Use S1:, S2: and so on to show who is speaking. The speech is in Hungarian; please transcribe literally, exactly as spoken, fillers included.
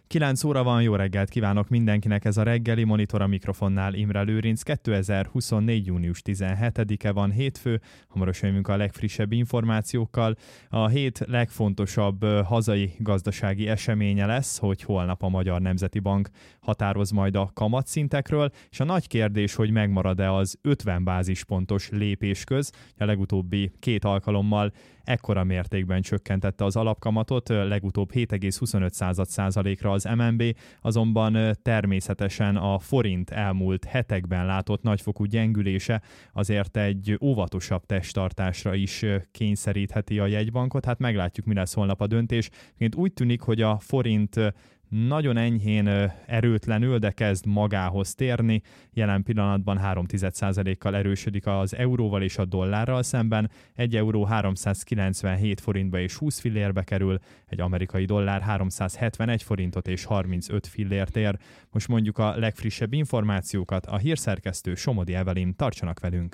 S1: kilenc óra van, jó reggelt kívánok mindenkinek, ez a reggeli Monitor, a mikrofonnál Imre Lőrinc. kétezer-huszonnégy. június tizenhetedike van, hétfő, hamarosan jövünk a legfrissebb információkkal. A hét legfontosabb hazai gazdasági eseménye lesz, hogy holnap a Magyar Nemzeti Bank határoz majd a kamatszintekről, és a nagy kérdés, hogy megmarad-e az ötven bázispontos lépésköz. A legutóbbi két alkalommal ekkora mértékben csökkentette az alapkamatot, legutóbb hét egész huszonöt százalékra az em en bé, azonban természetesen a forint elmúlt hetekben látott nagyfokú gyengülése azért egy óvatosabb testtartásra is kényszerítheti a jegybankot. Hát meglátjuk, mi lesz holnap a döntés. Úgy tűnik, hogy a forint nagyon enyhén erőtlenül, de kezd magához térni. Jelen pillanatban három egész egy százalékkal erősödik az euróval és a dollárral szemben. Egy euró háromszázkilencvenhét forintba és húsz fillérbe kerül, egy amerikai dollár háromszázhetvenegy forintot és harmincöt fillért ér. Most mondjuk a legfrissebb információkat, a hírszerkesztő Somodi Evelyn, tartsanak velünk!